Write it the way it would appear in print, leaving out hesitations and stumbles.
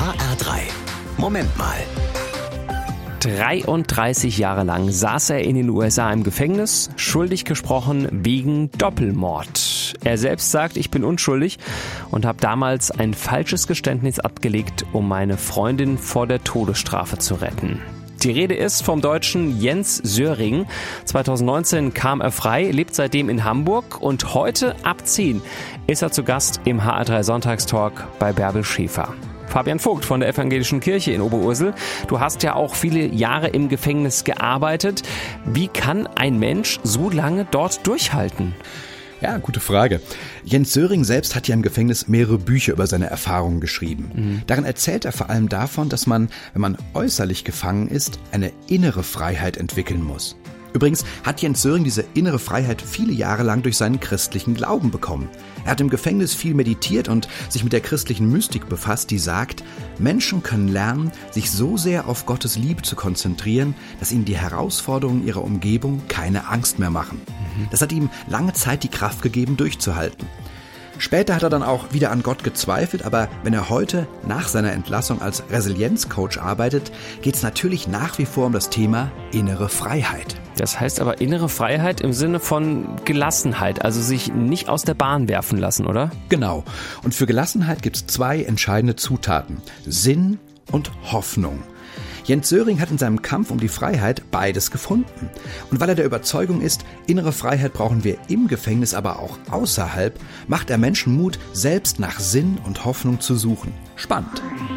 HR3. Moment mal. 33 Jahre lang saß er in den USA im Gefängnis, schuldig gesprochen wegen Doppelmord. Er selbst sagt, ich bin unschuldig und habe damals ein falsches Geständnis abgelegt, um meine Freundin vor der Todesstrafe zu retten. Die Rede ist vom Deutschen Jens Söring. 2019 kam er frei, lebt seitdem in Hamburg und heute ab 10 ist er zu Gast im HR3 Sonntagstalk bei Bärbel Schäfer. Fabian Vogt von der Evangelischen Kirche in Oberursel. Du hast ja auch viele Jahre im Gefängnis gearbeitet. Wie kann ein Mensch so lange dort durchhalten? Ja, gute Frage. Jens Söring selbst hat ja im Gefängnis mehrere Bücher über seine Erfahrungen geschrieben. Darin erzählt er vor allem davon, dass man, wenn man äußerlich gefangen ist, eine innere Freiheit entwickeln muss. Übrigens hat Jens Söring diese innere Freiheit viele Jahre lang durch seinen christlichen Glauben bekommen. Er hat im Gefängnis viel meditiert und sich mit der christlichen Mystik befasst, die sagt, Menschen können lernen, sich so sehr auf Gottes Liebe zu konzentrieren, dass ihnen die Herausforderungen ihrer Umgebung keine Angst mehr machen. Das hat ihm lange Zeit die Kraft gegeben, durchzuhalten. Später hat er dann auch wieder an Gott gezweifelt, aber wenn er heute nach seiner Entlassung als Resilienzcoach arbeitet, geht es natürlich nach wie vor um das Thema innere Freiheit. Das heißt aber innere Freiheit im Sinne von Gelassenheit, also sich nicht aus der Bahn werfen lassen, oder? Genau. Und für Gelassenheit gibt es 2 entscheidende Zutaten: Sinn und Hoffnung. Jens Söring hat in seinem Kampf um die Freiheit beides gefunden. Und weil er der Überzeugung ist, innere Freiheit brauchen wir im Gefängnis, aber auch außerhalb, macht er Menschen Mut, selbst nach Sinn und Hoffnung zu suchen. Spannend.